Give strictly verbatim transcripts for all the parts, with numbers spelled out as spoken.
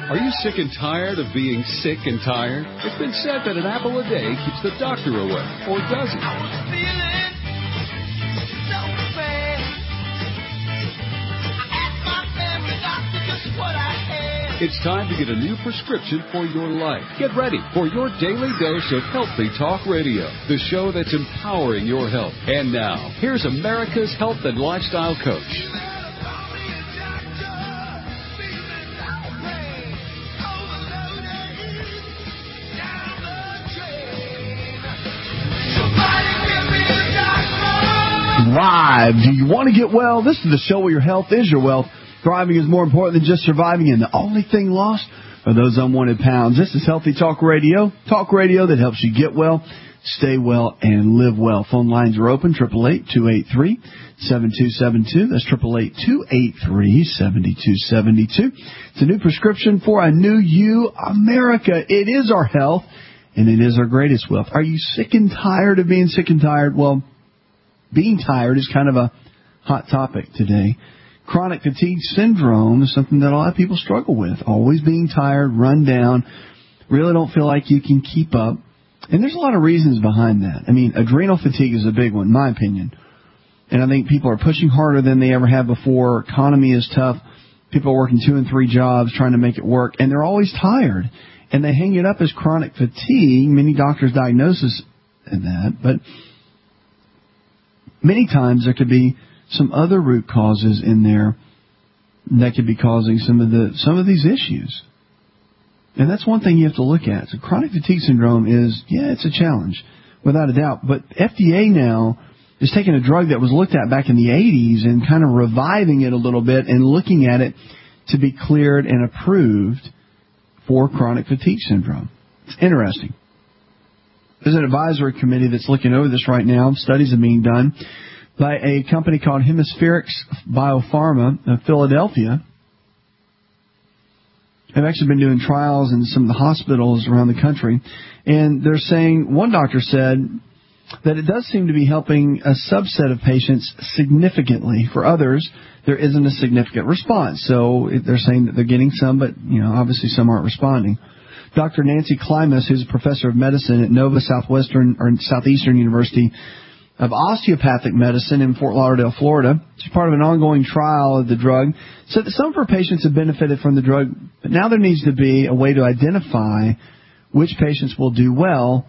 Are you sick and tired of being sick and tired? It's been said that an apple a day keeps the doctor away, or does it? I was feeling so bad. I asked my family doctor just what I had. It's time to get a new prescription for your life. Get ready for your daily dose of Healthy Talk Radio, the show that's empowering your health. And now, here's America's health and lifestyle coach. Live. Do you want to get well? This is the show where your health is your wealth. Thriving is more important than just surviving, and the only thing lost are those unwanted pounds. This is Healthy Talk Radio. Talk radio that helps you get well, stay well, and live well. Phone lines are open, eight eight eight, two eight three, seven two seven two. That's eight eight eight, two eight three, seven two seven two. It's a new prescription for a new you, America. It is our health, and it is our greatest wealth. Are you sick and tired of being sick and tired? Well, being tired is kind of a hot topic today. Chronic fatigue syndrome is something that a lot of people struggle with. Always being tired, run down, really don't feel like you can keep up. And there's a lot of reasons behind that. I mean, adrenal fatigue is a big one, in my opinion. And I think people are pushing harder than they ever have before. Economy is tough. People are working two and three jobs trying to make it work. And they're always tired. And they hang it up as chronic fatigue. Many doctors diagnose this in that. But many times there could be some other root causes in there that could be causing some of the some of these issues. And that's one thing you have to look at. So chronic fatigue syndrome is, yeah, it's a challenge, without a doubt. But F D A now is taking a drug that was looked at back in the eighties and kind of reviving it a little bit and looking at it to be cleared and approved for chronic fatigue syndrome. It's interesting. There's an advisory committee that's looking over this right now. Studies are being done by a company called Hemispherics Biopharma of Philadelphia. They've actually been doing trials in some of the hospitals around the country. And they're saying, one doctor said that it does seem to be helping a subset of patients significantly. For others, there isn't a significant response. So they're saying that they're getting some, but, you know, obviously some aren't responding. Doctor Nancy Klimas, who's a professor of medicine at Nova Southwestern or Southeastern University of Osteopathic Medicine in Fort Lauderdale, Florida, she's part of an ongoing trial of the drug, said that some of her patients have benefited from the drug, but now there needs to be a way to identify which patients will do well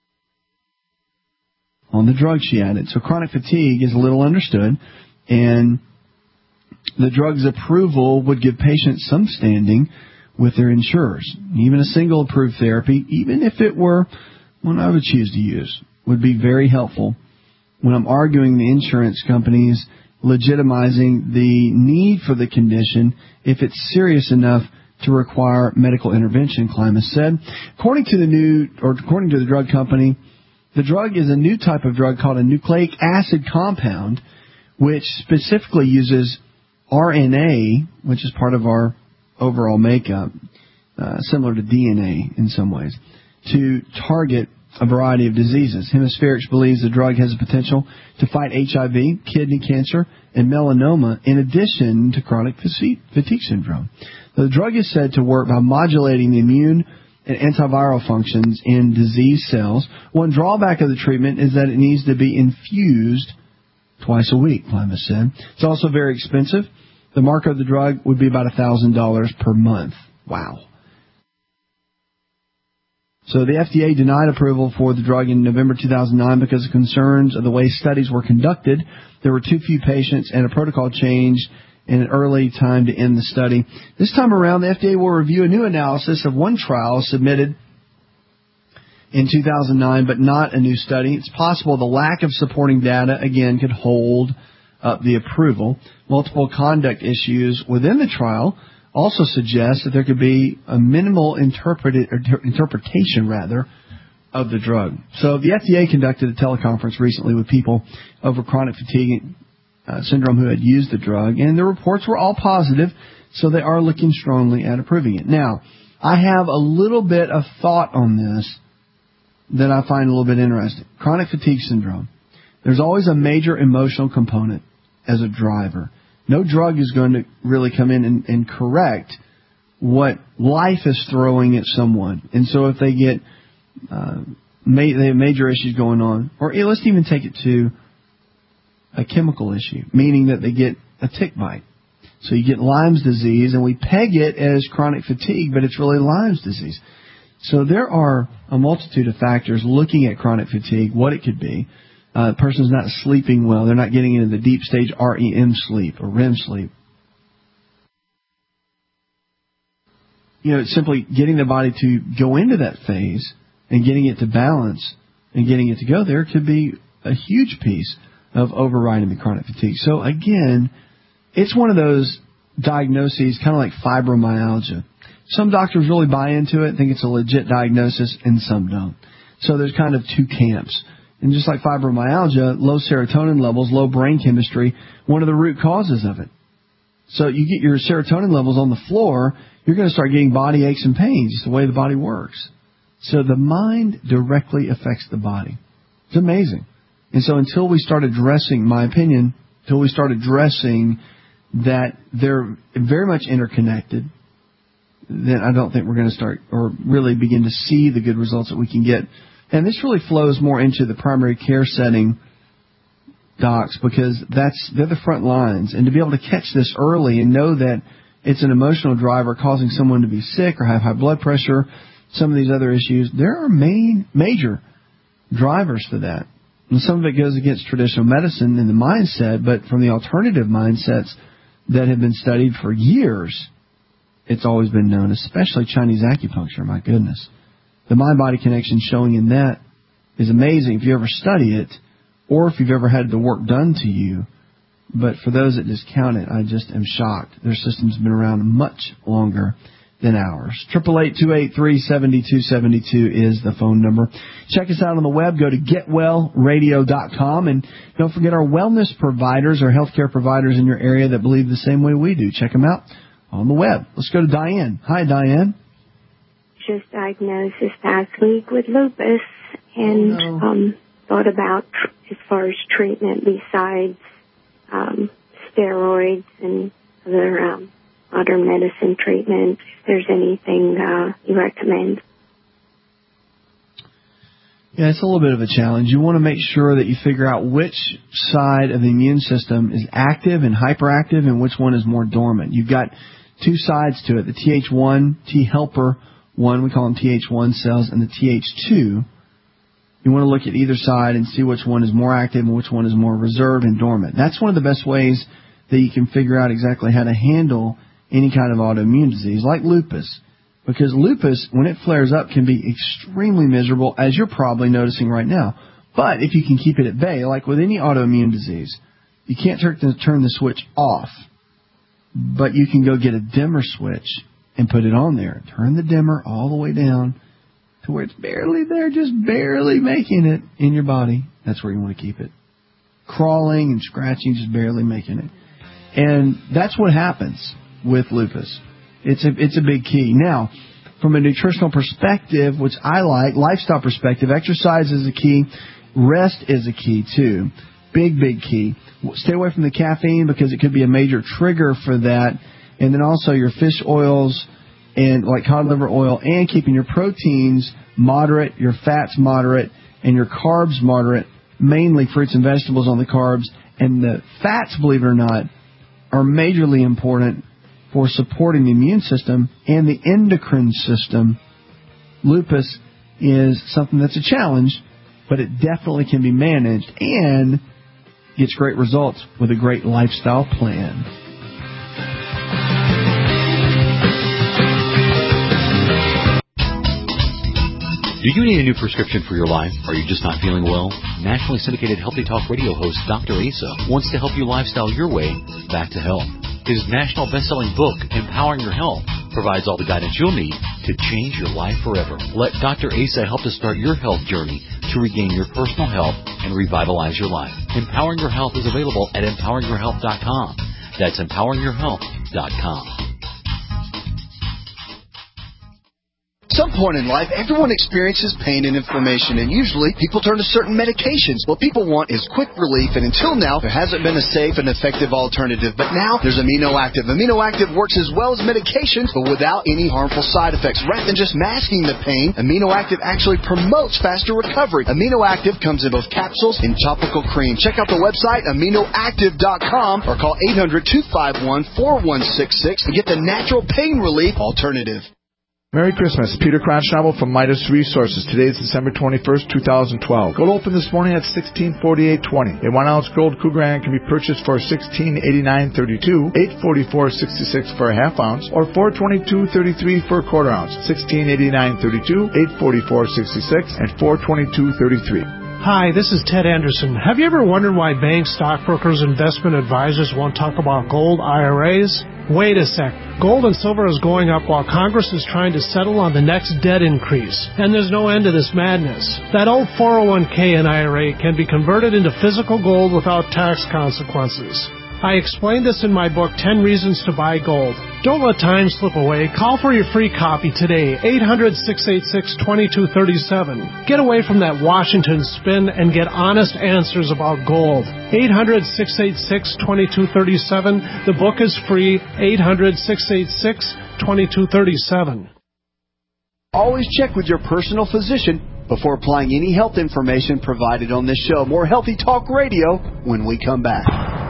on the drug, she added. So chronic fatigue is a little understood, and the drug's approval would give patients some standing with their insurers. Even a single approved therapy, even if it were one I would choose to use, would be very helpful when I'm arguing the insurance companies legitimizing the need for the condition if it's serious enough to require medical intervention, Klimas said. According to the new, or according to the drug company, the drug is a new type of drug called a nucleic acid compound, which specifically uses R N A, which is part of our overall makeup, uh, similar to D N A in some ways, to target a variety of diseases. Hemispherics believes the drug has the potential to fight H I V, kidney cancer, and melanoma, in addition to chronic fatigue syndrome. The drug is said to work by modulating the immune and antiviral functions in disease cells. One drawback of the treatment is that it needs to be infused twice a week, Klimas said. It's also very expensive. The mark of the drug would be about one thousand dollars per month. Wow. So the F D A denied approval for the drug in November two thousand nine because of concerns of the way studies were conducted. There were too few patients and a protocol change in an early time to end the study. This time around, the F D A will review a new analysis of one trial submitted in two thousand nine, but not a new study. It's possible the lack of supporting data, again, could hold up the approval. Multiple conduct issues within the trial also suggest that there could be a minimal interpreted, or interpretation, rather, of the drug. So the F D A conducted a teleconference recently with people over chronic fatigue uh, syndrome who had used the drug, and the reports were all positive, so they are looking strongly at approving it. Now, I have a little bit of thought on this that I find a little bit interesting. Chronic fatigue syndrome. There's always a major emotional component as a driver. No drug is going to really come in and, and correct what life is throwing at someone. And so if they get uh, ma- they have major issues going on, or let's even take it to a chemical issue, meaning that they get a tick bite. So you get Lyme's disease, and we peg it as chronic fatigue, but it's really Lyme's disease. So there are a multitude of factors looking at chronic fatigue, what it could be. Uh, the person's not sleeping well. They're not getting into the deep stage R E M sleep or R E M sleep. You know, it's simply getting the body to go into that phase and getting it to balance and getting it to go there could be a huge piece of overriding the chronic fatigue. So again, it's one of those diagnoses, kind of like fibromyalgia. Some doctors really buy into it, think it's a legit diagnosis, and some don't. So there's kind of two camps. And just like fibromyalgia, low serotonin levels, low brain chemistry, one of the root causes of it. So you get your serotonin levels on the floor, you're going to start getting body aches and pains. It's the way the body works. So the mind directly affects the body. It's amazing. And so until we start addressing, my opinion, until we start addressing that they're very much interconnected, then I don't think we're going to start or really begin to see the good results that we can get. And this really flows more into the primary care setting, docs, because that's they're the front lines. And to be able to catch this early and know that it's an emotional driver causing someone to be sick or have high blood pressure, some of these other issues, there are main major drivers for that. And some of it goes against traditional medicine and the mindset, but from the alternative mindsets that have been studied for years, it's always been known, especially Chinese acupuncture, my goodness. The mind-body connection showing in that is amazing if you ever study it or if you've ever had the work done to you. But for those that discount it, I just am shocked. Their system's been around much longer than ours. eight eight eight, two eight three, seven two seven two is the phone number. Check us out on the web. Go to get well radio dot com. And don't forget our wellness providers, our healthcare providers in your area that believe the same way we do. Check them out on the web. Let's go to Diane. Hi, Diane. Just diagnosed this past week with lupus and oh, no. um, thought about tr- as far as treatment besides um, steroids and other um, modern medicine treatment. If there's anything uh, you recommend. Yeah, it's a little bit of a challenge. You want to make sure that you figure out which side of the immune system is active and hyperactive and which one is more dormant. You've got two sides to it, the T H one, T helper one, we call them T H one cells, and the T H two. You want to look at either side and see which one is more active and which one is more reserved and dormant. That's one of the best ways that you can figure out exactly how to handle any kind of autoimmune disease, like lupus. Because lupus, when it flares up, can be extremely miserable, as you're probably noticing right now. But if you can keep it at bay, like with any autoimmune disease, you can't turn the switch off, but you can go get a dimmer switch and put it on there. Turn the dimmer all the way down to where it's barely there, just barely making it in your body. That's where you want to keep it. Crawling and scratching, just barely making it. And that's what happens with lupus. It's a, it's a big key. Now, from a nutritional perspective, which I like, lifestyle perspective, exercise is a key. Rest is a key, too. Big, big key. Stay away from the caffeine because it could be a major trigger for that. And then also your fish oils and like cod liver oil, and keeping your proteins moderate, your fats moderate, and your carbs moderate, mainly fruits and vegetables on the carbs. And the fats, believe it or not, are majorly important for supporting the immune system and the endocrine system. Lupus is something that's a challenge, but it definitely can be managed and gets great results with a great lifestyle plan. Do you need a new prescription for your life? Are you just not feeling well? Nationally syndicated Healthy Talk radio host Doctor Asa wants to help you lifestyle your way back to health. His national best-selling book, Empowering Your Health, provides all the guidance you'll need to change your life forever. Let Doctor Asa help to start your health journey to regain your personal health and revitalize your life. Empowering Your Health is available at empowering your health dot com. That's empowering your health dot com. Some some point in life, everyone experiences pain and inflammation, and usually people turn to certain medications. What people want is quick relief, and until now, there hasn't been a safe and effective alternative. But now, there's Amino Active. Amino Active works as well as medications, but without any harmful side effects. Rather than just masking the pain, Amino Active actually promotes faster recovery. Amino Active comes in both capsules and topical cream. Check out the website, amino active dot com, or call eight hundred, two five one, four one six six and get the natural pain relief alternative. Merry Christmas. Peter Cronschnabel from Midas Resources. Today is December twenty-first, twenty twelve. Gold opened this morning at sixteen forty-eight twenty. A one ounce gold Cougar can be purchased for sixteen eighty-nine thirty-two, eight forty-four sixty-six for a half ounce, or four twenty-two thirty-three for a quarter ounce. sixteen eighty-nine thirty-two, eight forty-four sixty-six, and four twenty-two thirty-three. Hi, this is Ted Anderson. Have you ever wondered why banks, stockbrokers, investment advisors won't talk about gold I R As? Wait a sec. Gold and silver is going up while Congress is trying to settle on the next debt increase. And there's no end to this madness. That old four oh one k and I R A can be converted into physical gold without tax consequences. I explained this in my book, ten Reasons to Buy Gold. Don't let time slip away. Call for your free copy today, eight hundred, six eight six, two two three seven. Get away from that Washington spin and get honest answers about gold. eight hundred, six eight six, two two three seven. The book is free, eight hundred, six eight six, two two three seven. Always check with your personal physician before applying any health information provided on this show. More Healthy Talk Radio when we come back.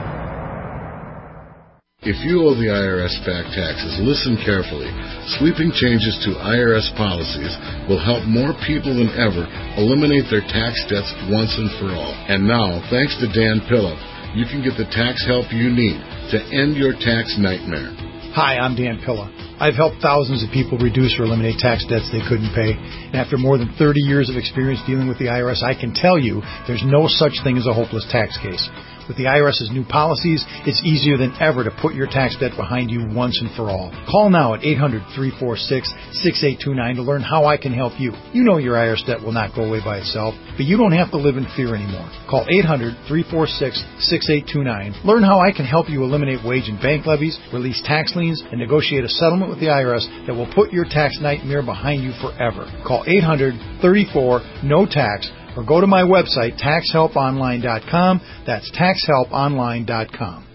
If you owe the I R S back taxes, listen carefully. Sweeping changes to I R S policies will help more people than ever eliminate their tax debts once and for all. And now, thanks to Dan Pilla, you can get the tax help you need to end your tax nightmare. Hi, I'm Dan Pilla. I've helped thousands of people reduce or eliminate tax debts they couldn't pay. And after more than thirty years of experience dealing with the I R S, I can tell you there's no such thing as a hopeless tax case. With the I R S's new policies, it's easier than ever to put your tax debt behind you once and for all. Call now at eight hundred, three four six, six eight two nine to learn how I can help you. You know your I R S debt will not go away by itself, but you don't have to live in fear anymore. Call eight hundred, three four six, six eight two nine. Learn how I can help you eliminate wage and bank levies, release tax liens, and negotiate a settlement with the I R S that will put your tax nightmare behind you forever. Call eight hundred, thirty-four, no tax. Or go to my website, tax help online dot com. That's tax help online dot com.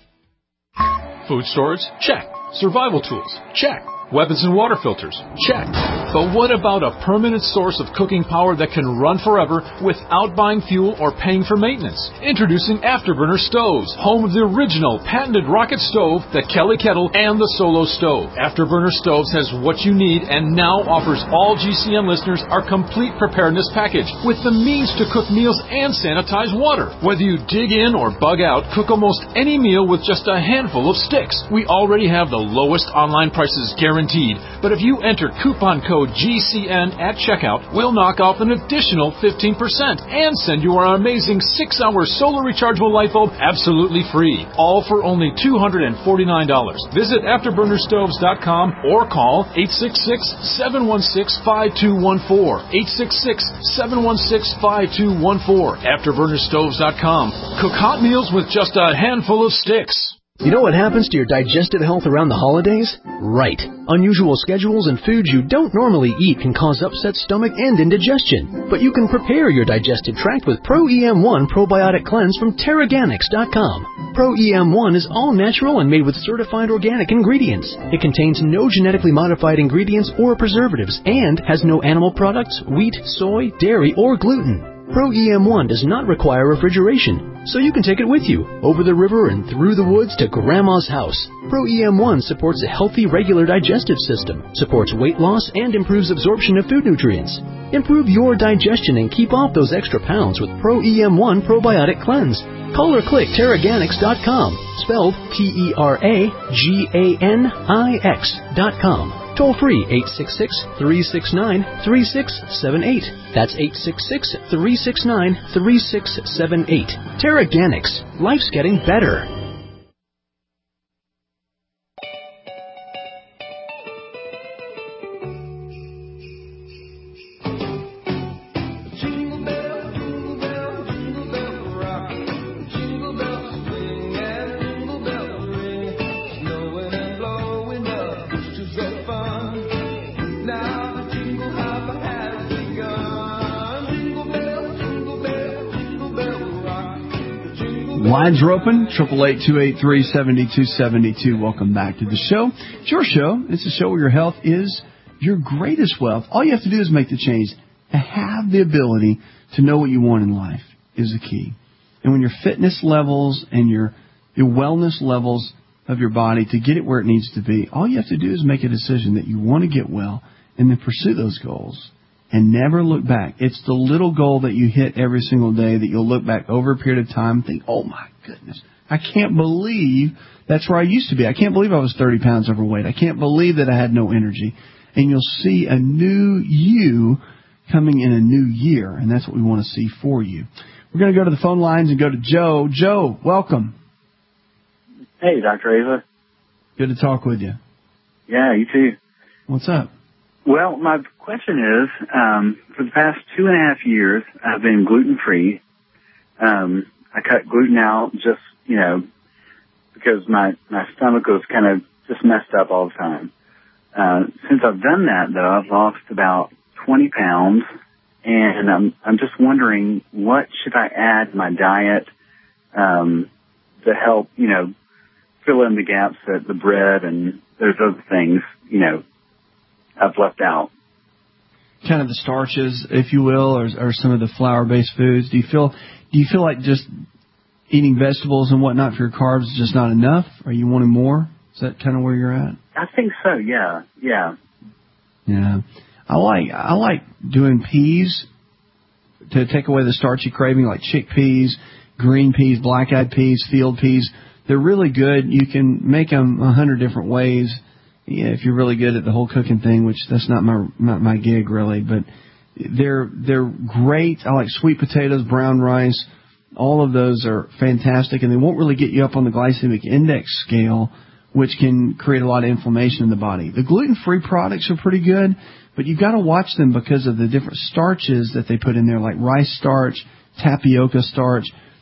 Food storage? Check. Survival tools? Check. Weapons and water filters? Check. But what about a permanent source of cooking power that can run forever without buying fuel or paying for maintenance? Introducing Afterburner Stoves, home of the original patented rocket stove, the Kelly Kettle, and the Solo Stove. Afterburner Stoves has what you need and now offers all G C N listeners our complete preparedness package with the means to cook meals and sanitize water. Whether you dig in or bug out, cook almost any meal with just a handful of sticks. We already have the lowest online prices guaranteed. Guaranteed. But if you enter coupon code G C N at checkout, we'll knock off an additional fifteen percent and send you our amazing six hour solar rechargeable light bulb absolutely free. All for only two hundred forty-nine dollars. Visit afterburner stoves dot com or call eight six six, seven one six, five two one four. eight six six, seven one six, five two one four. afterburner stoves dot com. Cook hot meals with just a handful of sticks. You know what happens to your digestive health around the holidays? Right. Unusual schedules and foods you don't normally eat can cause upset stomach and indigestion. But you can prepare your digestive tract with Pro E M one Probiotic Cleanse from Terraganics dot com. Pro E M one is all natural and made with certified organic ingredients. It contains no genetically modified ingredients or preservatives and has no animal products, wheat, soy, dairy, or gluten. Pro E M one does not require refrigeration, so you can take it with you, over the river and through the woods to Grandma's house. Pro E M one supports a healthy, regular digestive system, supports weight loss, and improves absorption of food nutrients. Improve your digestion and keep off those extra pounds with Pro E M one Probiotic Cleanse. Call or click Terraganics dot com, spelled T E R A G A N I X dot com. Toll free eight six six, three six nine, three six seven eight. That's eight six six, three six nine, three six seven eight. Terraganics. Life's getting better. Now the jingle Lines are open, triple eight, two eight three, seven two seven two. Welcome back to the show. It's your show. It's a show where your health is your greatest wealth. All you have to do is make the change. To have the ability to know what you want in life is the key. And when your fitness levels and your, your wellness levels of your body to get it where it needs to be, all you have to do is make a decision that you want to get well and then pursue those goals and never look back. It's the little goal that you hit every single day that you'll look back over a period of time and think, oh, my goodness, I can't believe that's where I used to be. I can't believe I was thirty pounds overweight. I can't believe that I had no energy. And you'll see a new you coming in a new year, and that's what we want to see for you. We're going to go to the phone lines and go to Joe. Joe, welcome. Hey, Doctor Asa. Good to talk with you. Yeah, you too. What's up? Well, my question is, um, for the past two and a half years, I've been gluten-free. Um, I cut gluten out just, you know, because my, my stomach was kind of just messed up all the time. Uh, since I've done that, though, I've lost about twenty pounds, and I'm I'm just wondering, what should I add to my diet um, to help, you know, fill in the gaps that the bread and there's other things, you know, I've left out. Kind of the starches, if you will, or, or some of the flour-based foods. Do you feel do you feel like just eating vegetables and whatnot for your carbs is just not enough? Are you wanting more? Is that kind of where you're at? I think so. Yeah, yeah, yeah. I like I like doing peas to take away the starchy craving, like chickpeas, green peas, black-eyed peas, field peas. They're really good. You can make them a hundred different ways. Yeah, if you're really good at the whole cooking thing, which that's not my not my gig really, but they're they're great. I like sweet potatoes, brown rice. All of those are fantastic, and they won't really get you up on the glycemic index scale, which can create a lot of inflammation in the body. The gluten-free products are pretty good, but you've got to watch them because of the different starches that they put in there, like rice starch, tapioca starch,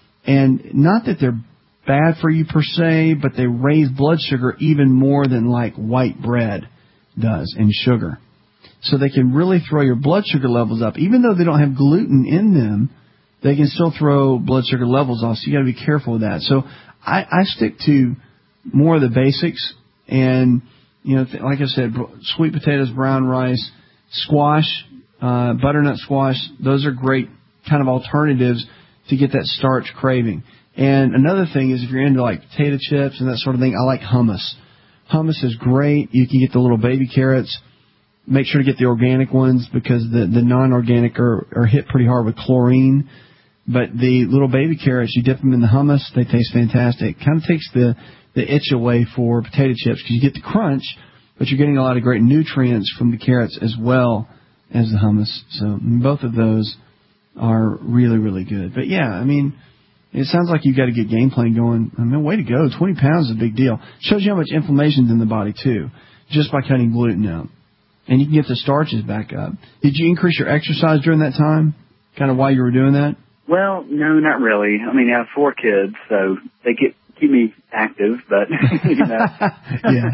and not that they're bad for you per se, but they raise blood sugar even more than like white bread does in sugar. So they can really throw your blood sugar levels up. Even though they don't have gluten in them, they can still throw blood sugar levels off. So you got to be careful with that. So I, I stick to more of the basics, and you know, th- like I said, sweet potatoes, brown rice, squash, uh, butternut squash. Those are great kind of alternatives to get that starch craving. And another thing is if you're into like potato chips and that sort of thing, I like hummus. Hummus is great. You can get the little baby carrots. Make sure to get the organic ones because the, the non-organic are, are hit pretty hard with chlorine. But the little baby carrots, you dip them in the hummus, they taste fantastic. Kind of takes the, the itch away for potato chips because you get the crunch, but you're getting a lot of great nutrients from the carrots as well as the hummus. So both of those are really, really good. But yeah, I mean, it sounds like you've got a good game plan going. I mean, way to go. twenty pounds is a big deal. Shows you how much inflammation's in the body, too, just by cutting gluten out. And you can get the starches back up. Did you increase your exercise during that time, kind of while you were doing that? Well, no, not really. I mean, I have four kids, so they get, keep me active, but, you know. Yeah,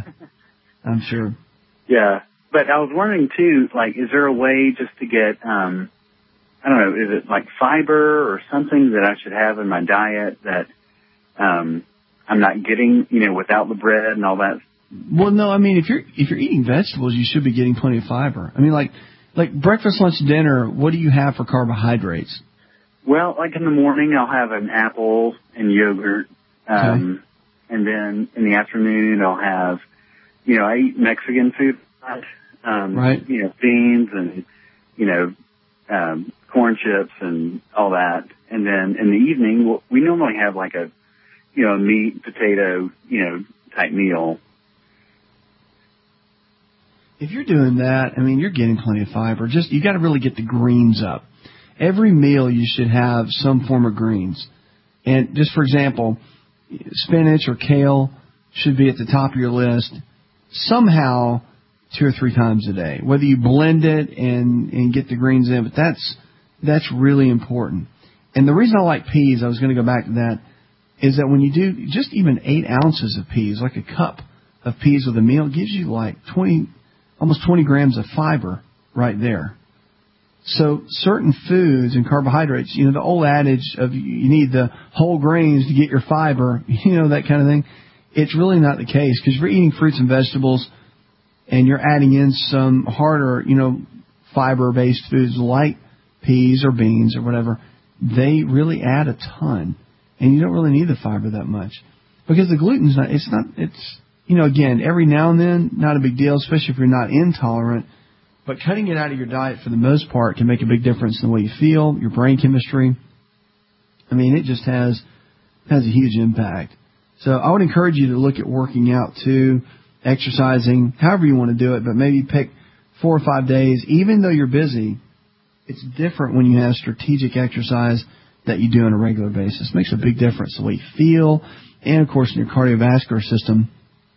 I'm sure. Yeah. But I was wondering, too, like, is there a way just to get, um, I don't know, is it like fiber or something that I should have in my diet that um, I'm not getting, you know, without the bread and all that? Well, no, I mean, if you're if you're eating vegetables, you should be getting plenty of fiber. I mean, like like breakfast, lunch, dinner, what do you have for carbohydrates? Well, like in the morning, I'll have an apple and yogurt. Um, okay. And then in the afternoon, I'll have, you know, I eat Mexican food, um, right? You know, beans and, you know, um, corn chips and all that. And then in the evening, we normally have like a, you know, meat, potato, you know, type meal. If you're doing that, I mean, you're getting plenty of fiber. Just, you got to really get the greens up. Every meal you should have some form of greens. And just for example, spinach or kale should be at the top of your list somehow two or three times a day. Whether you blend it and, and get the greens in, but that's that's really important. And the reason I like peas, I was going to go back to that, is that when you do just even eight ounces of peas, like a cup of peas with a meal, gives you like twenty, almost twenty grams of fiber right there. So certain foods and carbohydrates, you know, the old adage of you need the whole grains to get your fiber, you know, that kind of thing, it's really not the case, because if you're eating fruits and vegetables and you're adding in some harder, you know, fiber-based foods like peas or beans or whatever, they really add a ton. And you don't really need the fiber that much. Because the gluten's not, it's not, it's, you know, again, every now and then, not a big deal, especially if you're not intolerant. But cutting it out of your diet for the most part can make a big difference in the way you feel, your brain chemistry. I mean, it just has, has a huge impact. So I would encourage you to look at working out too, exercising, however you want to do it, but maybe pick four or five days. Even though you're busy, it's different when you have strategic exercise that you do on a regular basis. It makes a big difference the way you feel, and, of course, in your cardiovascular system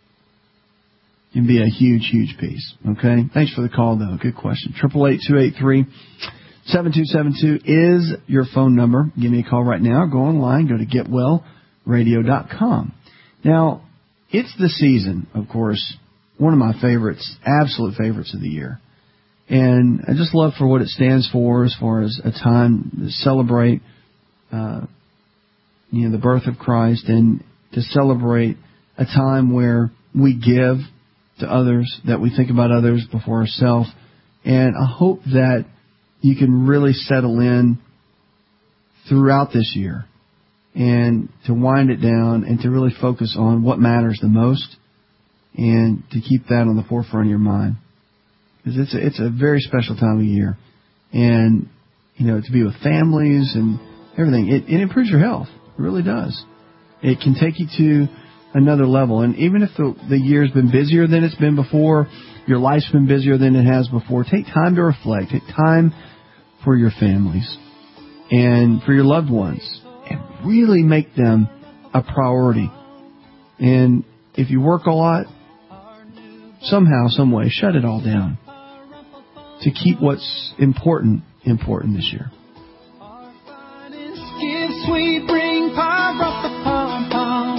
can be a huge, huge piece. Okay? Thanks for the call, though. Good question. eight eight eight, two eight three, seven two seven two is your phone number. Give me a call right now. Go online. Go to get well radio dot com. Now, it's the season, of course, one of my favorites, absolute favorites of the year. And I just love for what it stands for as far as a time to celebrate uh, you know, the birth of Christ, and to celebrate a time where we give to others, that we think about others before ourselves. And I hope that you can really settle in throughout this year and to wind it down and to really focus on what matters the most, and to keep that on the forefront of your mind. Because it's a, it's a very special time of year. And, you know, to be with families and everything, it, it improves your health. It really does. It can take you to another level. And even if the, the year's been busier than it's been before, your life's been busier than it has before, take time to reflect. Take time for your families and for your loved ones, and really make them a priority. And if you work a lot, somehow, some way, shut it all down to keep what's important, important this year. Gifts we bring, pa-ra-pa-pum-pum,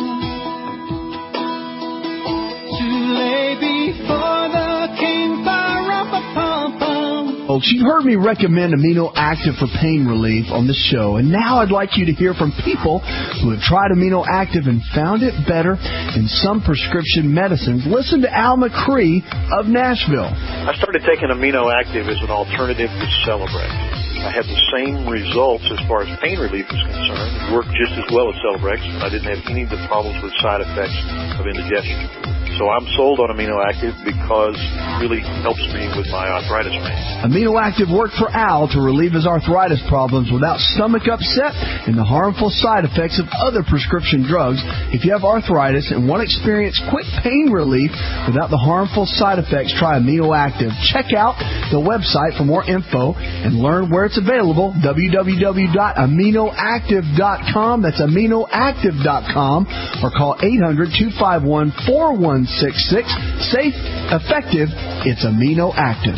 to lay before the King, pa-ra-pa-pum-pum. Folks, you've heard me recommend Amino Active for pain relief on this show, and now I'd like you to hear from people who have tried Amino Active and found it better than some prescription medicines. Listen to Al McCree of Nashville. I started taking Amino Active as an alternative to Celebrex. I had the same results as far as pain relief is concerned. It worked just as well as Celebrex. I didn't have any of the problems with side effects of indigestion. So I'm sold on Amino Active because it really helps me with my arthritis pain. Amino Active worked for Al to relieve his arthritis problems without stomach upset and the harmful side effects of other prescription drugs. If you have arthritis and want to experience quick pain relief without the harmful side effects, try Amino Active. Check out the website for more info and learn where it's available, w w w dot amino active dot com. That's amino active dot com, or call eight hundred, two five one, four one six six. Safe, effective, it's Amino Active.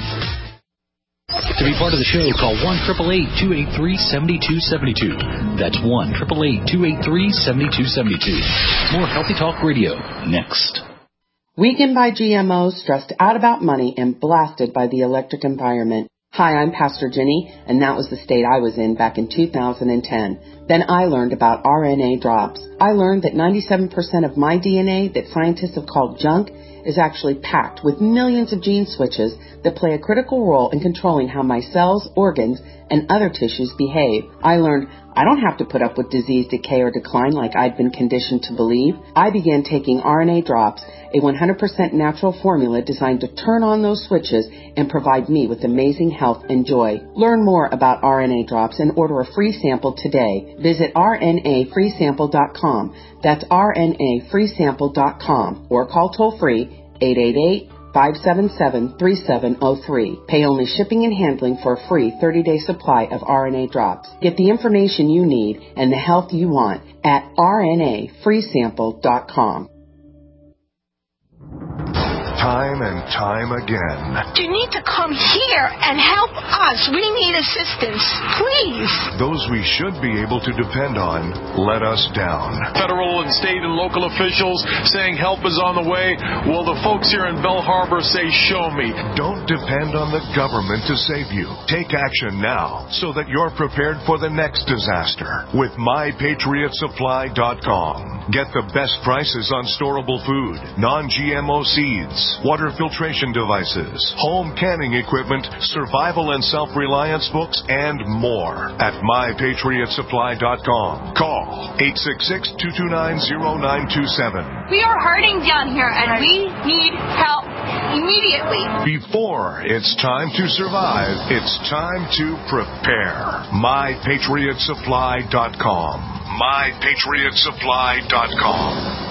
To be part of the show, call one eight eight eight, two eight three, seven two seven two. That's one eight eight eight, two eight three, seven two seven two. More Healthy Talk Radio next. Weakened by G M Os, stressed out about money, and blasted by the electric environment. Hi, I'm Pastor Jenny, and that was the state I was in back in two thousand ten. Then I learned about R N A drops. I learned that ninety-seven percent of my D N A that scientists have called junk is actually packed with millions of gene switches that play a critical role in controlling how my cells, organs, and other tissues behave. I learned I don't have to put up with disease, decay, or decline like I'd been conditioned to believe. I began taking R N A drops, a one hundred percent natural formula designed to turn on those switches and provide me with amazing health and joy. Learn more about R N A drops and order a free sample today. Visit R N A free sample dot com. That's R N A free sample dot com, or call toll-free eight eight eight, five seven seven, three seven zero three. Pay only shipping and handling for a free thirty-day supply of R N A drops. Get the information you need and the health you want at R N A free sample dot com. time and time again. You need to come here and help us. We need assistance, please. Those we should be able to depend on let us down. Federal and state and local officials saying help is on the way. Well, the folks here in Belle Harbor say, show me. Don't depend on the government to save you. Take action now so that you're prepared for the next disaster with my patriot supply dot com. Get the best prices on storable food, non-G M O seeds, water filtration devices, home canning equipment, survival and self-reliance books, and more at my patriot supply dot com. Call eight six six, two two nine, zero nine two seven. We are hurting down here, and we need help immediately. Before it's time to survive, it's time to prepare. my patriot supply dot com. my patriot supply dot com.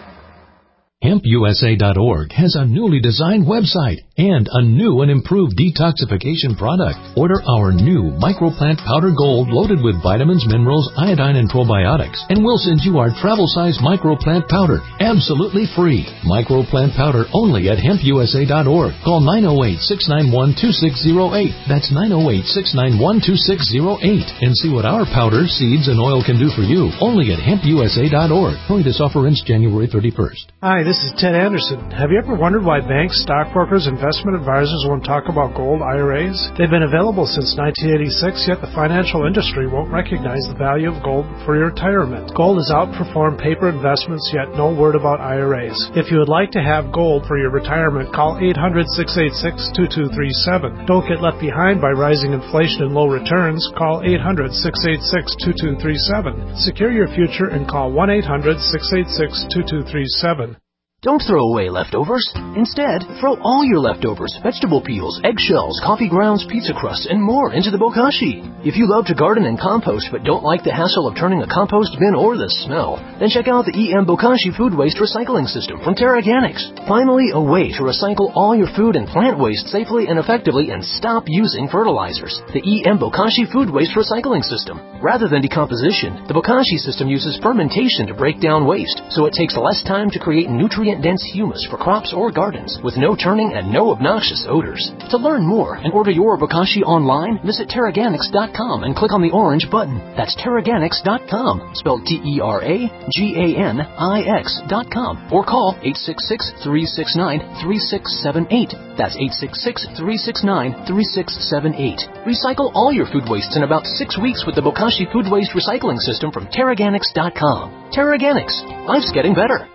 hemp U S A dot org has a newly designed website and a new and improved detoxification product. Order our new microplant powder gold loaded with vitamins, minerals, iodine, and probiotics, and we'll send you our travel-size microplant powder absolutely free. Microplant powder only at hemp U S A dot org. Call nine oh eight, six nine one, two six oh eight. That's nine oh eight, six nine one, two six oh eight. And see what our powder, seeds, and oil can do for you. Only at hemp U S A dot org. Only this offer ends January thirty-first. Hi, this is Ted Anderson. Have you ever wondered why banks, stockbrokers, investment advisors won't talk about gold I R As? They've been available since nineteen eighty-six, yet the financial industry won't recognize the value of gold for your retirement. Gold has outperformed paper investments, yet no word about I R As. If you would like to have gold for your retirement, call eight hundred, six eight six, two two three seven. Don't get left behind by rising inflation and low returns. Call eight hundred, six eight six, two two three seven. Secure your future and call one eight hundred, six eight six, two two three seven. Don't throw away leftovers. Instead, throw all your leftovers, vegetable peels, eggshells, coffee grounds, pizza crusts, and more into the bokashi. If you love to garden and compost but don't like the hassle of turning a compost bin or the smell, then check out the E M Bokashi Food Waste Recycling System from Terraganics. Finally, a way to recycle all your food and plant waste safely and effectively and stop using fertilizers. The E M Bokashi Food Waste Recycling System. Rather than decomposition, the Bokashi system uses fermentation to break down waste, so it takes less time to create nutrient-dense humus for crops or gardens with no turning and no obnoxious odors. To learn more and order your Bokashi online, visit Terraganics dot com and click on the orange button. That's Terraganics dot com, spelled T E R A G A N I X dot com, or call eight six six, three six nine, three six seven eight. That's eight six six, three six nine, three six seven eight. Recycle all your food wastes in about six weeks with the Bokashi Food Waste Recycling System from Terraganics dot com. Terraganics. Life's getting better.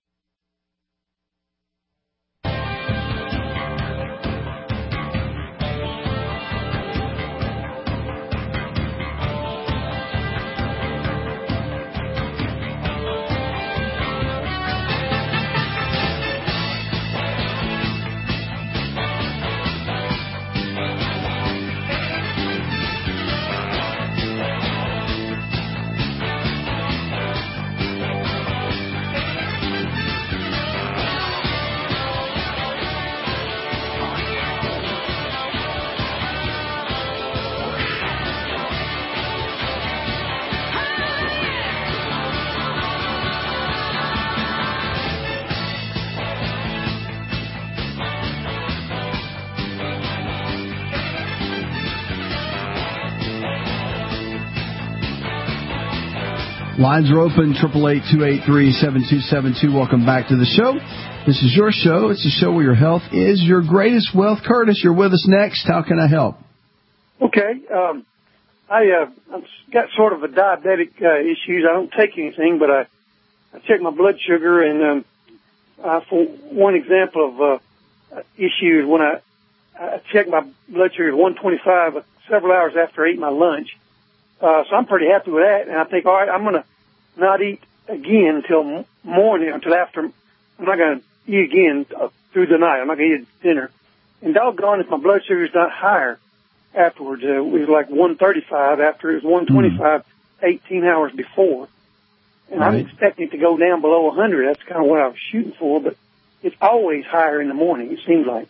Lines are open, triple eight, two eight three, seven two seven two. Welcome back to the show. This is your show. It's a show where your health is your greatest wealth. Curtis, you're with us next. How can I help? Okay. Um, I, uh, I've got sort of a diabetic uh, issues. I don't take anything, but I, I check my blood sugar, and um, uh, for one example of uh, issues, when I, I check my blood sugar at one twenty-five several hours after I ate my lunch. Uh, so I'm pretty happy with that, and I think, all right, I'm going to not eat again until morning, until after. I'm not going to eat again uh, through the night. I'm not going to eat dinner. And doggone, if my blood sugar is not higher afterwards, uh, it was like one thirty-five after it was one twenty-five mm. eighteen hours before. And right. I'm expecting it to go down below one hundred. That's kind of what I was shooting for, but it's always higher in the morning, it seems like.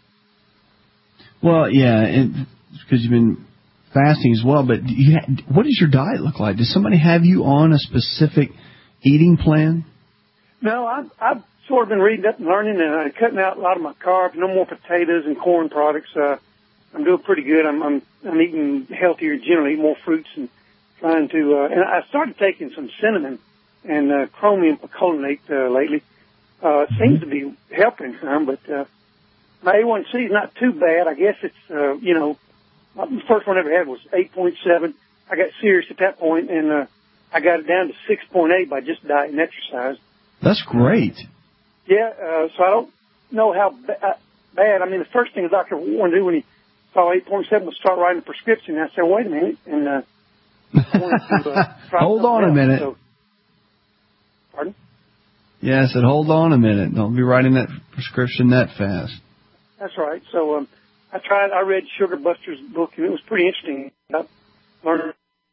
Well, yeah, it's because you've been fasting as well, but do you ha- what does your diet look like? Does somebody have you on a specific eating plan? No, I've, I've sort of been reading up and learning, and uh, cutting out a lot of my carbs. No more potatoes and corn products. Uh, I'm doing pretty good. I'm, I'm I'm eating healthier generally, more fruits, and trying to. Uh, and I started taking some cinnamon and uh, chromium picolinate uh, lately. Uh, it seems to be helping some, but uh, my A one C is not too bad. I guess it's uh, you know, the first one I ever had was eight point seven. I got serious at that point, and uh, I got it down to six point eight by just diet and exercise. That's great. Yeah, uh, so I don't know how ba- bad. I mean, the first thing the doctor wanted to do when he saw eight point seven was start writing a prescription. And I said, wait a minute, and uh, I wanted to, uh, try hold on a else. minute. So, pardon? Yeah, I said, hold on a minute. Don't be writing that prescription that fast. That's right. So um, I tried. I read Sugar Buster's book, and it was pretty interesting. I learned.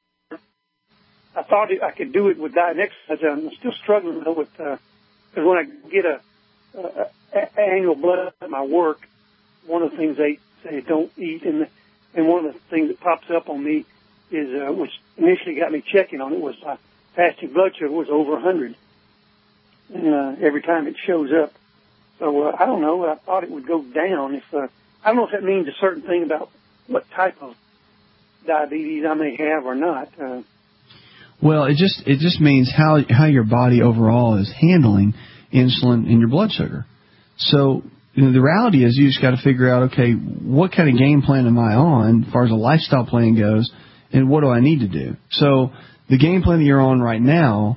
I thought it, I could do it with diet and exercise. I'm still struggling though with because uh, when I get a, a, a annual blood at my work, one of the things they say don't eat, and and one of the things that pops up on me is uh, which initially got me checking on it was uh, fasting blood sugar was over one hundred, and uh, every time it shows up. So uh, I don't know. I thought it would go down. If uh, I don't know if that means a certain thing about what type of diabetes I may have or not. Uh, Well, it just it just means how how your body overall is handling insulin in your blood sugar. So you know, the reality is you just got to figure out, okay, what kind of game plan am I on as far as a lifestyle plan goes, and what do I need to do? So the game plan that you're on right now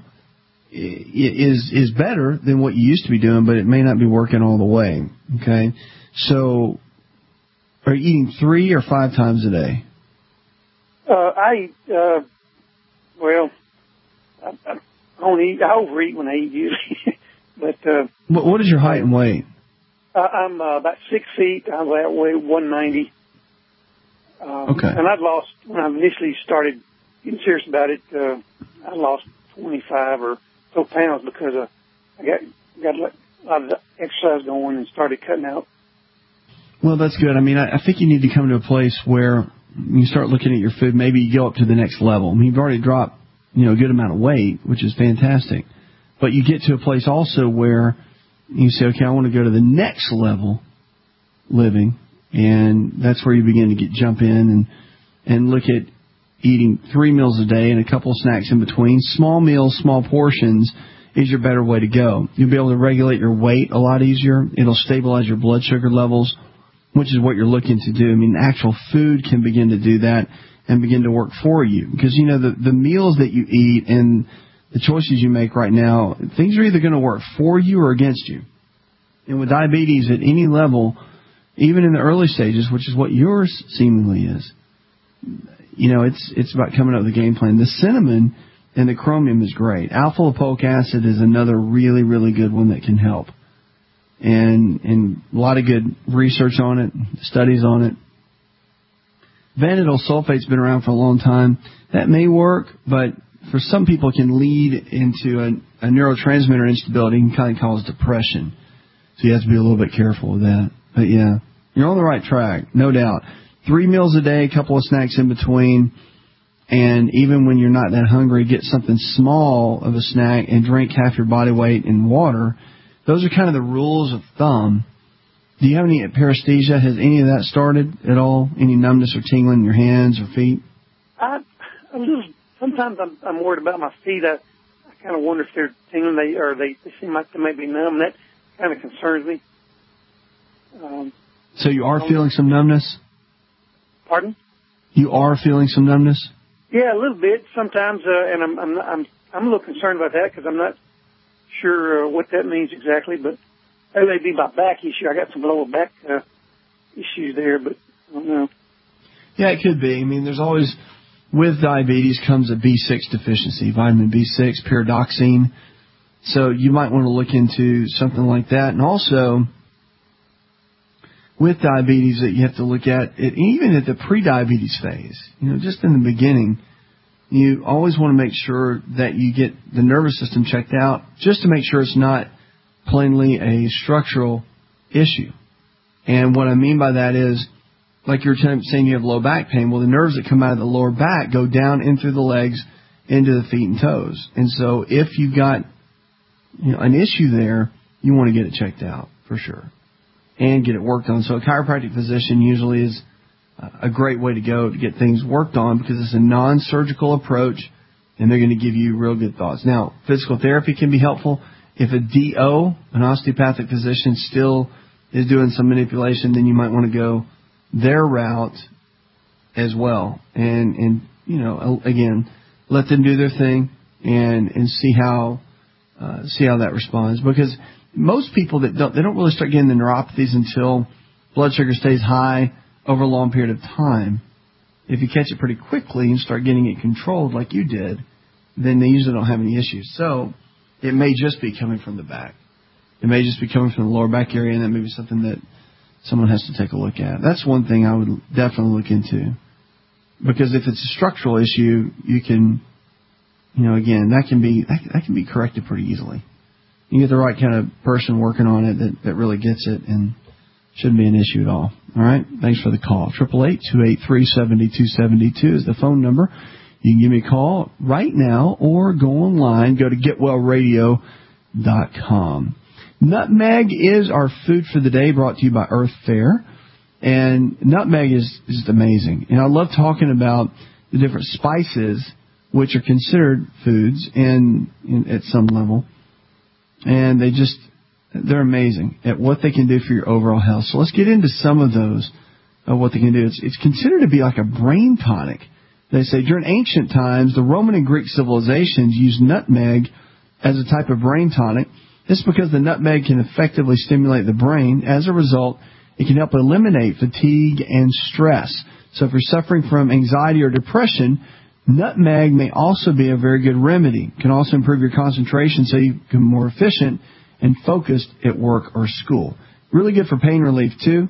is is better than what you used to be doing, but it may not be working all the way. Okay, so are you eating three or five times a day? uh, I uh, well, I, I don't eat. I overeat when I eat usually. but uh, what, what is your height and weight? Uh, I'm uh, about six feet. I weigh one ninety. Um, okay. And I've lost when I initially started getting serious about it. Uh, I lost twenty-five or so pounds because uh, I got got a lot of exercise going and started cutting out. Well, that's good. I mean, I, I think you need to come to a place where you start looking at your food. Maybe you go up to the next level. I mean, you've already dropped, you know, a good amount of weight, which is fantastic. But you get to a place also where you say, okay, I want to go to the next level living, and that's where you begin to get jump in and and look at eating three meals a day and a couple of snacks in between. Small meals, small portions is your better way to go. You'll be able to regulate your weight a lot easier. It'll stabilize your blood sugar levels, which is what you're looking to do. I mean, actual food can begin to do that and begin to work for you. Because, you know, the, the meals that you eat and the choices you make right now, things are either going to work for you or against you. And with diabetes at any level, even in the early stages, which is what yours seemingly is, you know, it's it's about coming up with a game plan. The cinnamon and the chromium is great. Alpha-lipoic acid is another really, really good one that can help. And and a lot of good research on it, studies on it. Vanadyl sulfate's been around for a long time. That may work, but for some people it can lead into a, a neurotransmitter instability and kind of cause depression. So you have to be a little bit careful with that. But yeah, you're on the right track, no doubt. Three meals a day, a couple of snacks in between, and even when you're not that hungry, get something small of a snack and drink half your body weight in water. Those are kind of the rules of thumb. Do you have any paresthesia? Has any of that started at all? Any numbness or tingling in your hands or feet? I, I'm just, sometimes I'm, I'm worried about my feet. I, I kind of wonder if they're tingling they, or they, they seem like they may be numb. That kind of concerns me. Um, so you are feeling some numbness? Pardon? You are feeling some numbness? Yeah, a little bit sometimes, uh, and I'm I'm I'm I'm a little concerned about that because I'm not sure uh, what that means exactly. But it may be my back issue. I got some lower back uh, issues there, but I don't know. Yeah, it could be. I mean, there's always with diabetes comes a B six deficiency, vitamin B six, pyridoxine. So you might want to look into something like that, and also with diabetes that you have to look at it, even at the pre-diabetes phase, you know, just in the beginning, you always want to make sure that you get the nervous system checked out just to make sure it's not plainly a structural issue. And what I mean by that is, like you're saying you have low back pain, well, the nerves that come out of the lower back go down in through the legs into the feet and toes. And so if you've got, you know, an issue there, you want to get it checked out for sure and get it worked on. So a chiropractic physician usually is a great way to go to get things worked on because it's a non-surgical approach and they're going to give you real good thoughts. Now, physical therapy can be helpful. If a D O, an osteopathic physician, still is doing some manipulation, then you might want to go their route as well. And, and you know, again, let them do their thing and, and see how uh, see how that responds. Because most people that don't, they don't really start getting the neuropathies until blood sugar stays high over a long period of time. If you catch it pretty quickly and start getting it controlled like you did, then they usually don't have any issues. So it may just be coming from the back. It may just be coming from the lower back area, and that may be something that someone has to take a look at. That's one thing I would definitely look into. Because if it's a structural issue, you can, you know, again, that can be that, that can be corrected pretty easily. You get the right kind of person working on it that, that really gets it, and shouldn't be an issue at all. All right? Thanks for the call. eight eight eight, two eight three, seven two seven two is the phone number. You can give me a call right now or go online. Go to get well radio dot com. Nutmeg is our food for the day, brought to you by Earth Fare. And nutmeg is just amazing. And I love talking about the different spices which are considered foods and, and at some level. And they just, they're amazing at what they can do for your overall health. So let's get into some of those, of what they can do. It's, it's considered to be like a brain tonic. They say during ancient times, the Roman and Greek civilizations used nutmeg as a type of brain tonic. This is because the nutmeg can effectively stimulate the brain. As a result, it can help eliminate fatigue and stress. So if you're suffering from anxiety or depression, nutmeg may also be a very good remedy. It can also improve your concentration so you can be more efficient and focused at work or school. Really good for pain relief, too.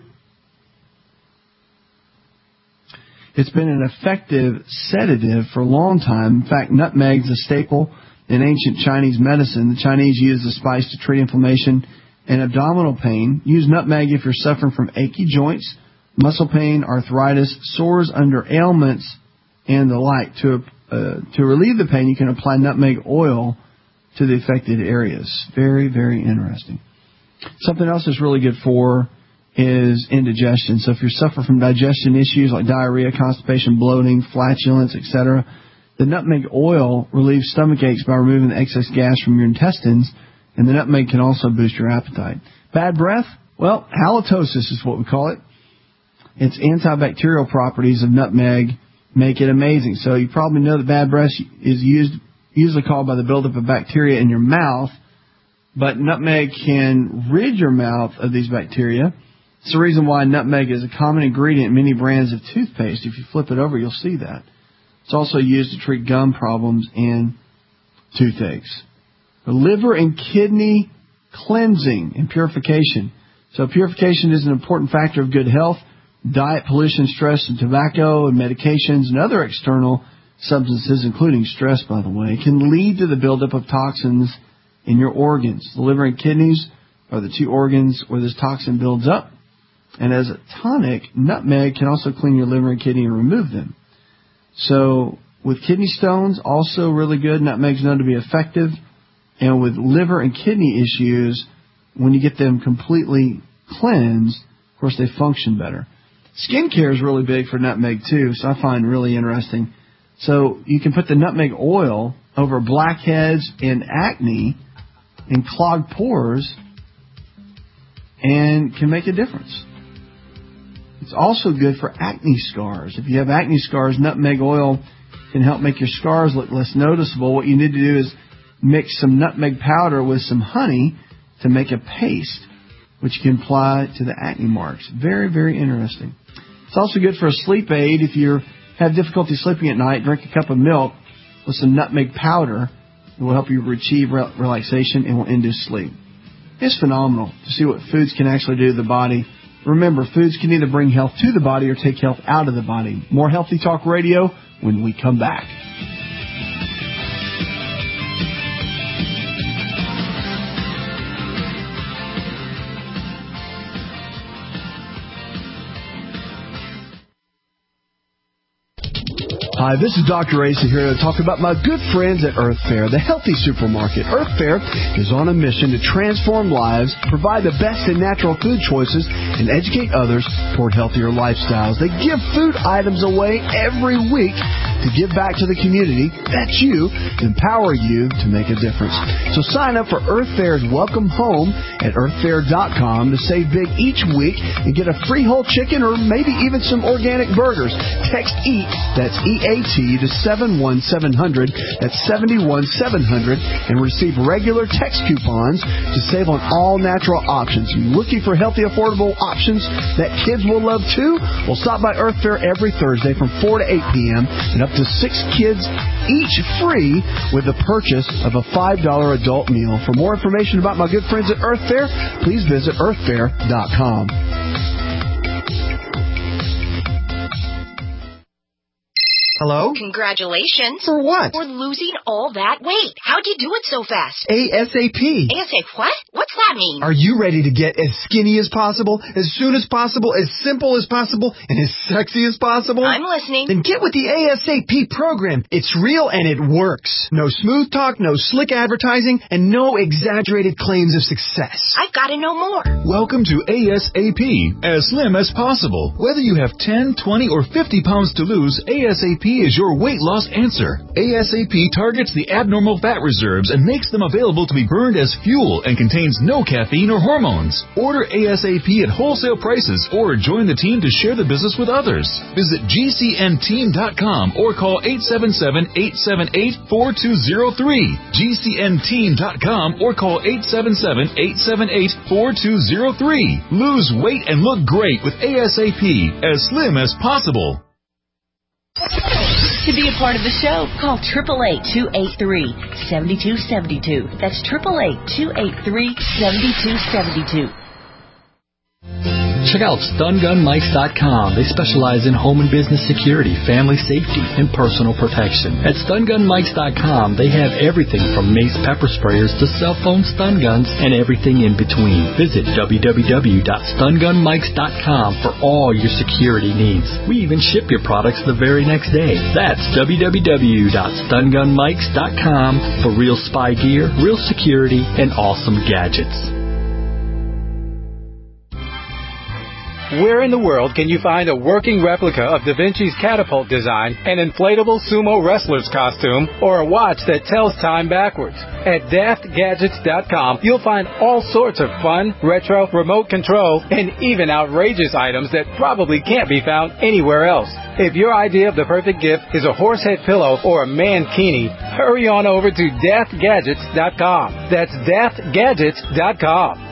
It's been an effective sedative for a long time. In fact, nutmeg is a staple in ancient Chinese medicine. The Chinese used the spice to treat inflammation and abdominal pain. Use nutmeg if you're suffering from achy joints, muscle pain, arthritis, sores under ailments, and the like. To uh, to relieve the pain, you can apply nutmeg oil to the affected areas. Very, very interesting. Something else that's really good for is indigestion. So if you're suffering from digestion issues like diarrhea, constipation, bloating, flatulence, et cetera, the nutmeg oil relieves stomach aches by removing the excess gas from your intestines, and the nutmeg can also boost your appetite. Bad breath? Well, halitosis is what we call it. Its antibacterial properties of nutmeg make it amazing. So you probably know that bad breath is used usually caused by the buildup of bacteria in your mouth, but nutmeg can rid your mouth of these bacteria. It's the reason why nutmeg is a common ingredient in many brands of toothpaste. If you flip it over, you'll see that. It's also used to treat gum problems and toothaches. The liver and kidney cleansing and purification. So purification is an important factor of good health. Diet, pollution, stress, and tobacco and medications and other external substances, including stress, by the way, can lead to the buildup of toxins in your organs. The liver and kidneys are the two organs where this toxin builds up. And as a tonic, nutmeg can also clean your liver and kidney and remove them. So with kidney stones, also really good. Nutmeg's known to be effective. And with liver and kidney issues, when you get them completely cleansed, of course, they function better. Skincare is really big for nutmeg, too, so I find really interesting. So you can put the nutmeg oil over blackheads and acne and clogged pores and can make a difference. It's also good for acne scars. If you have acne scars, nutmeg oil can help make your scars look less noticeable. What you need to do is mix some nutmeg powder with some honey to make a paste, which you can apply to the acne marks. Very, very interesting. It's also good for a sleep aid. If you have difficulty sleeping at night, drink a cup of milk with some nutmeg powder. It will help you achieve relaxation and will induce sleep. It's phenomenal to see what foods can actually do to the body. Remember, foods can either bring health to the body or take health out of the body. More Healthy Talk Radio when we come back. Hi, this is Doctor Asa here to talk about my good friends at Earth Fare, the healthy supermarket. Earth Fare is on a mission to transform lives, provide the best in natural food choices, and educate others toward healthier lifestyles. They give food items away every week to give back to the community. That's you, to empower you to make a difference. So sign up for Earth Fare's Welcome Home at earth fare dot com to save big each week and get a free whole chicken or maybe even some organic burgers. Text EAT, that's E A T, to seven one seven zero zero, that's seven one seven zero zero, and receive regular text coupons to save on all natural options. Looking for healthy, affordable options that kids will love too? Well, stop by Earth Fare every Thursday from four to eight p.m. and up to six kids each free with the purchase of a five dollars adult meal. For more information about my good friends at Earth Fare, please visit earth fare dot com. Hello? Congratulations. For what? For losing all that weight. How'd you do it so fast? ASAP. ASAP what? What's that mean? Are you ready to get as skinny as possible, as soon as possible, as simple as possible, and as sexy as possible? I'm listening. Then get with the ASAP program. It's real and it works. No smooth talk, no slick advertising, and no exaggerated claims of success. I've got to know more. Welcome to ASAP, as slim as possible. Whether you have ten, twenty, or fifty pounds to lose, ASAP is your weight loss answer. ASAP targets the abnormal fat reserves and makes them available to be burned as fuel and contains no caffeine or hormones. Order ASAP at wholesale prices or join the team to share the business with others. Visit G C N team dot com or call eight seven seven, eight seven eight, four two zero three. G C N team dot com or call eight seven seven, eight seven eight, four two zero three. Lose weight and look great with ASAP, as slim as possible. To be a part of the show, call eight eight eight, two eight three, seven two seven two. That's eight eight eight, two eight three, seven two seven two. Check out stun gun mics dot com. They specialize in home and business security, family safety, and personal protection. At stun gun mics dot com, they have everything from mace pepper sprayers to cell phone stun guns and everything in between. Visit w w w dot stun gun mics dot com for all your security needs. We even ship your products the very next day. That's w w w dot stun gun mics dot com for real spy gear, real security, and awesome gadgets. Where in the world can you find a working replica of Da Vinci's catapult design, an inflatable sumo wrestler's costume, or a watch that tells time backwards? At daft gadgets dot com, you'll find all sorts of fun, retro, remote control, and even outrageous items that probably can't be found anywhere else. If your idea of the perfect gift is a horse head pillow or a mankini, hurry on over to daft gadgets dot com. That's daft gadgets dot com.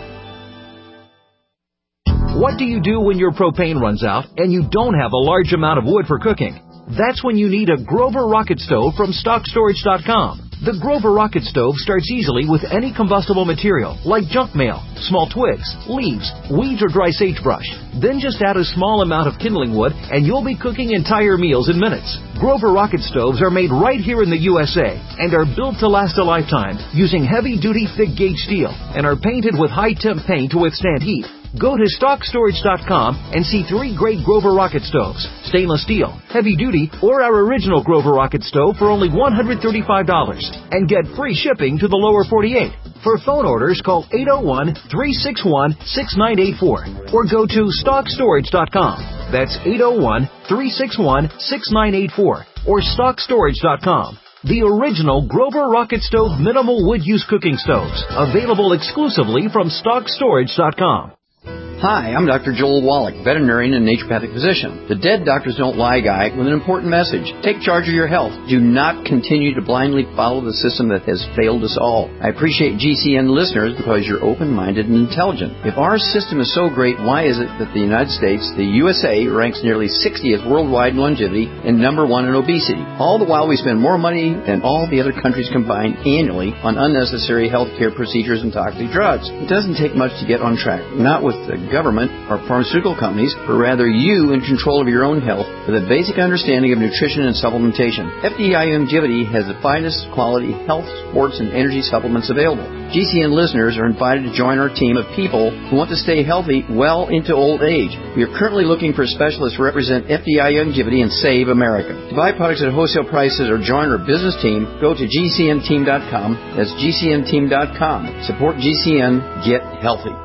What do you do when your propane runs out and you don't have a large amount of wood for cooking? That's when you need a Grover Rocket Stove from stock storage dot com. The Grover Rocket Stove starts easily with any combustible material, like junk mail, small twigs, leaves, weeds, or dry sagebrush. Then just add a small amount of kindling wood and you'll be cooking entire meals in minutes. Grover Rocket Stoves are made right here in the U S A and are built to last a lifetime using heavy-duty thick-gauge steel and are painted with high-temp paint to withstand heat. Go to stock storage dot com and see three great Grover Rocket Stoves, stainless steel, heavy duty, or our original Grover Rocket Stove for only one hundred thirty-five dollars and get free shipping to the lower forty-eight. For phone orders, call eight oh one, three six one, six nine eight four or go to stock storage dot com. That's eight oh one, three six one, six nine eight four or stock storage dot com. The original Grover Rocket Stove minimal wood use cooking stoves, available exclusively from stock storage dot com. Hi, I'm Doctor Joel Wallach, veterinarian and naturopathic physician. The Dead Doctors Don't Lie guy with an important message. Take charge of your health. Do not continue to blindly follow the system that has failed us all. I appreciate G C N listeners because you're open-minded and intelligent. If our system is so great, why is it that the United States, the U S A, ranks nearly sixtieth worldwide in longevity and number one in obesity? All the while we spend more money than all the other countries combined annually on unnecessary health care procedures and toxic drugs. It doesn't take much to get on track. Not with the government or pharmaceutical companies, but rather you in control of your own health with a basic understanding of nutrition and supplementation. F D I Longevity has the finest quality health, sports, and energy supplements available. G C N listeners are invited to join our team of people who want to stay healthy well into old age. We are currently looking for specialists to represent F D I Longevity and save America. To buy products at wholesale prices or join our business team, go to G C N team dot com. That's G C N team dot com. Support G C N. Get healthy.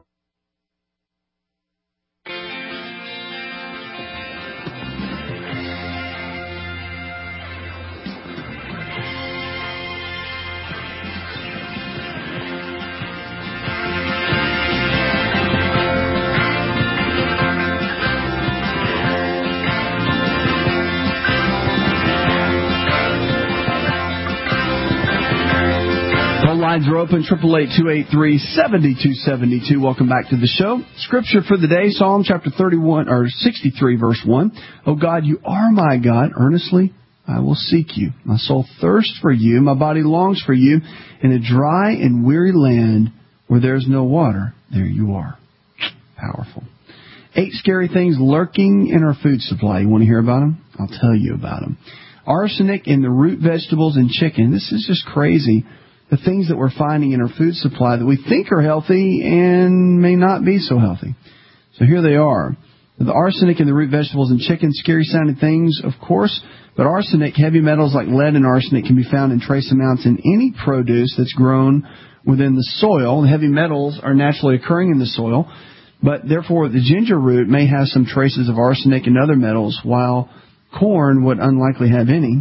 Lines are open, triple eight, two eight three, seven two seven two. Welcome back to the show. Scripture for the day, Psalm chapter thirty-one, or sixty-three, verse one. O God, you are my God. Earnestly I will seek you. My soul thirsts for you. My body longs for you. In a dry and weary land where there is no water, there you are. Powerful. Eight scary things lurking in our food supply. You want to hear about them? I'll tell you about them. Arsenic in the root vegetables and chicken. This is just crazy. The things that we're finding in our food supply that we think are healthy and may not be so healthy. So here they are. The arsenic in the root vegetables and chicken, scary sounding things, of course, but arsenic, heavy metals like lead and arsenic can be found in trace amounts in any produce that's grown within the soil. The heavy metals are naturally occurring in the soil, but therefore the ginger root may have some traces of arsenic and other metals, while corn would unlikely have any.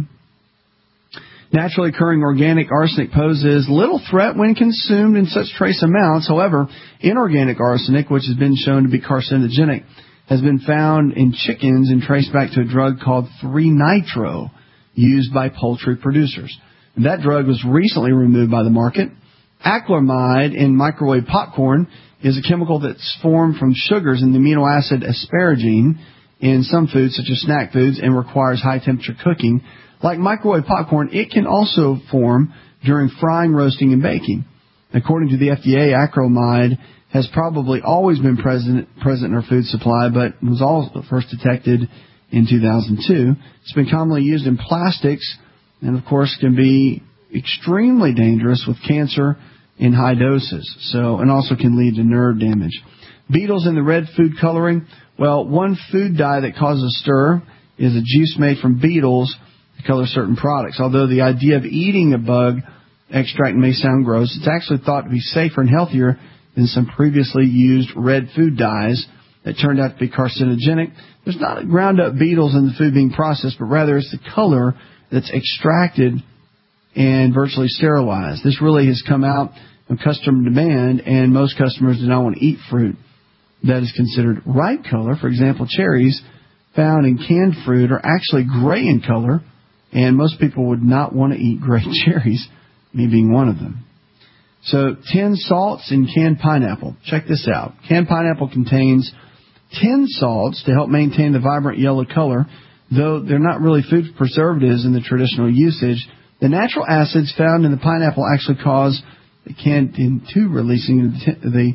Naturally occurring organic arsenic poses little threat when consumed in such trace amounts. However, inorganic arsenic, which has been shown to be carcinogenic, has been found in chickens and traced back to a drug called three nitro used by poultry producers. That drug was recently removed by the market. Acrylamide in microwave popcorn is a chemical that's formed from sugars in the amino acid asparagine in some foods, such as snack foods, and requires high temperature cooking. Like microwave popcorn, it can also form during frying, roasting, and baking. According to the F D A, acrylamide has probably always been present present in our food supply, but was also first detected in two thousand two. It's been commonly used in plastics, and of course can be extremely dangerous with cancer in high doses. So, and also can lead to nerve damage. Beetles in the red food coloring. Well, one food dye that causes stir is a juice made from beetles to color certain products. Although the idea of eating a bug extract may sound gross, it's actually thought to be safer and healthier than some previously used red food dyes that turned out to be carcinogenic. There's not ground up beetles in the food being processed, but rather it's the color that's extracted and virtually sterilized. This really has come out of customer demand, and most customers do not want to eat fruit that is considered ripe color. For example, cherries found in canned fruit are actually gray in color, and most people would not want to eat gray cherries, me being one of them. So, tin salts in canned pineapple. Check this out. Canned pineapple contains tin salts to help maintain the vibrant yellow color. Though they're not really food preservatives in the traditional usage, the natural acids found in the pineapple actually cause the can to releasing the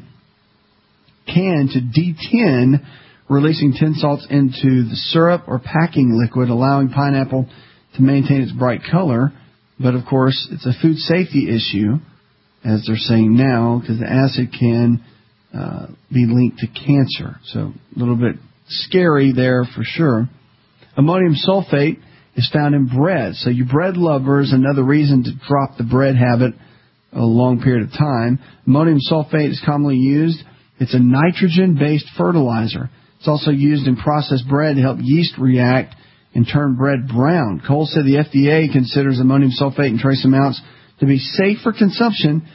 can to detin, releasing tin salts into the syrup or packing liquid, allowing pineapple to maintain its bright color. But of course, it's a food safety issue, as they're saying now, because the acid can uh, be linked to cancer. So a little bit scary there for sure. Ammonium sulfate is found in bread. So you bread lovers, another reason to drop the bread habit a long period of time. Ammonium sulfate is commonly used. It's a nitrogen-based fertilizer. It's also used in processed bread to help yeast react and turn bread brown. Cole said the F D A considers ammonium sulfate in trace amounts to be safe for consumption,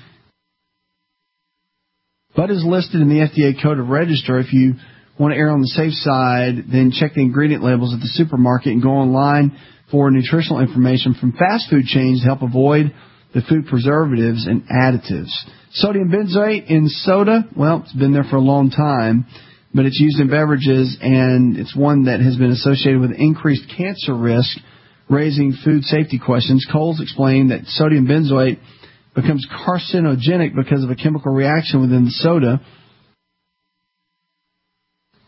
but is listed in the F D A Code of Register. If you want to err on the safe side, then check the ingredient labels at the supermarket and go online for nutritional information from fast food chains to help avoid the food preservatives and additives. Sodium benzoate in soda, well, it's been there for a long time, but it's used in beverages, and it's one that has been associated with increased cancer risk, raising food safety questions. Coles explained that sodium benzoate becomes carcinogenic because of a chemical reaction within the soda.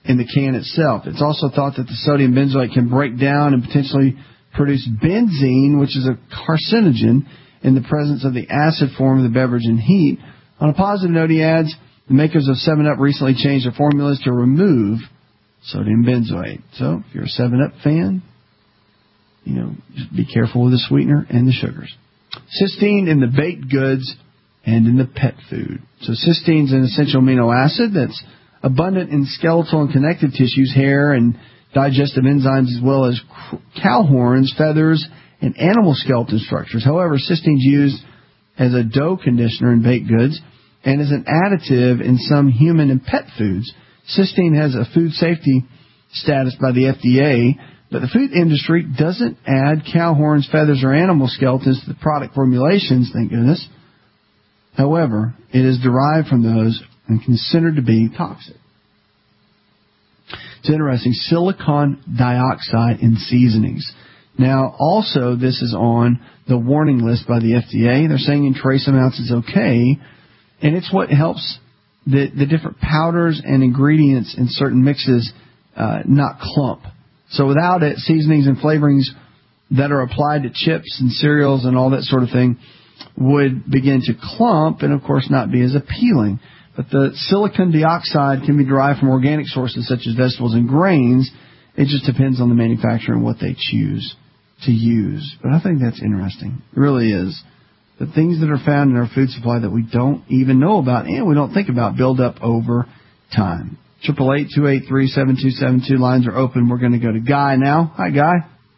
in the can itself. It's also thought that the sodium benzoate can break down and potentially produce benzene, which is a carcinogen, in the presence of the acid form of the beverage and heat. On a positive note, he adds, the makers of seven up recently changed their formulas to remove sodium benzoate. So if you're a seven up fan, you know, just be careful with the sweetener and the sugars. Cysteine in the baked goods and in the pet food. So cysteine is an essential amino acid that's abundant in skeletal and connective tissues, hair, and digestive enzymes, as well as cow horns, feathers, and animal skeleton structures. However, cysteine is used as a dough conditioner in baked goods and as an additive in some human and pet foods. Cysteine has a food safety status by the F D A, but the food industry doesn't add cow horns, feathers, or animal skeletons to the product formulations, thank goodness. However, it is derived from those and considered to be toxic. It's interesting, silicon dioxide in seasonings. Now, also, this is on the warning list by the F D A. They're saying in trace amounts it's okay, and it's what helps the, the different powders and ingredients in certain mixes uh, not clump. So without it, seasonings and flavorings that are applied to chips and cereals and all that sort of thing would begin to clump and, of course, not be as appealing. But the silicon dioxide can be derived from organic sources such as vegetables and grains. It just depends on the manufacturer and what they choose to use. But I think that's interesting. It really is. The things that are found in our food supply that we don't even know about and we don't think about build up over time. Triple eight two eight three seven two seven two lines are open. We're going to go to Guy now. Hi, Guy.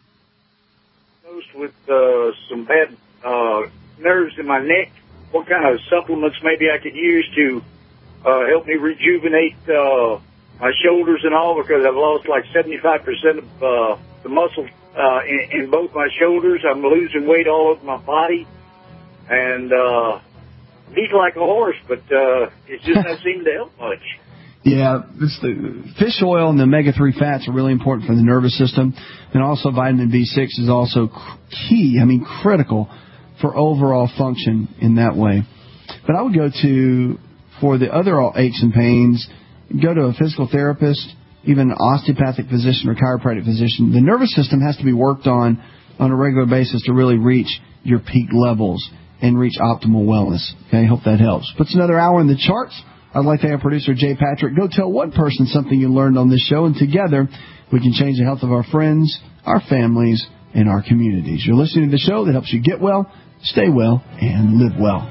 With uh, some bad uh, nerves in my neck, what kind of supplements maybe I could use to uh, help me rejuvenate uh, my shoulders and all, because I've lost like seventy-five percent of uh, the muscle uh, in, in both my shoulders. I'm losing weight all over my body, and uh, eat like a horse, but uh, it just doesn't seem to help much. Yeah, this, the fish oil and the omega three fats are really important for the nervous system. And also vitamin B six is also key, I mean critical, for overall function in that way. But I would go to, for the other aches and pains, go to a physical therapist, even an osteopathic physician or chiropractic physician. The nervous system has to be worked on on a regular basis to really reach your peak levels and reach optimal wellness. Okay, hope that helps. Puts another hour in the charts. I'd like to have producer Jay Patrick go tell one person something you learned on this show, and together we can change the health of our friends, our families, and our communities. You're listening to the show that helps you get well, stay well, and live well.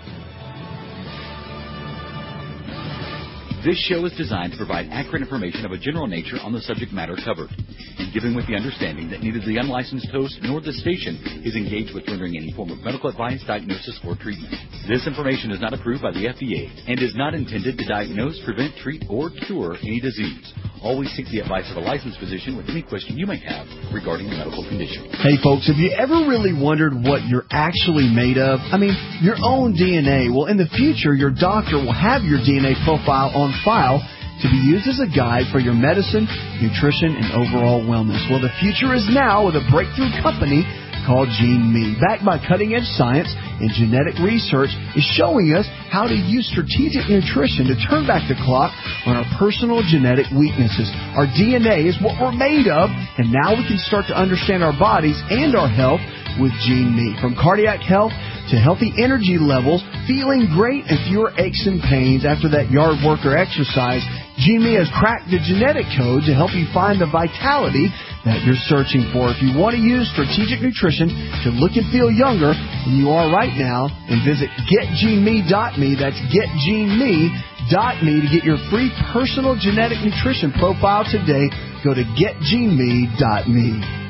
This show is designed to provide accurate information of a general nature on the subject matter covered, and given with the understanding that neither the unlicensed host nor the station is engaged with rendering any form of medical advice, diagnosis, or treatment. This information is not approved by the F D A and is not intended to diagnose, prevent, treat, or cure any disease. Always seek the advice of a licensed physician with any question you may have regarding a medical condition. Hey, folks, have you ever really wondered what you're actually made of? I mean, your own D N A. Well, in the future, your doctor will have your D N A profile on file to be used as a guide for your medicine, nutrition, and overall wellness. Well, the future is now with a breakthrough company called GeneMe. Backed by cutting-edge science and genetic research, is showing us how to use strategic nutrition to turn back the clock on our personal genetic weaknesses. Our D N A is what we're made of, and now we can start to understand our bodies and our health with GeneMe. From cardiac health to healthy energy levels, feeling great, and fewer aches and pains after that yard work or exercise, GeneMe has cracked the genetic code to help you find the vitality that you're searching for. If you want to use strategic nutrition to look and feel younger than you are right now, and visit get gene me dot me. That's get gene me dot me to get your free personal genetic nutrition profile today. Go to get gene me dot me.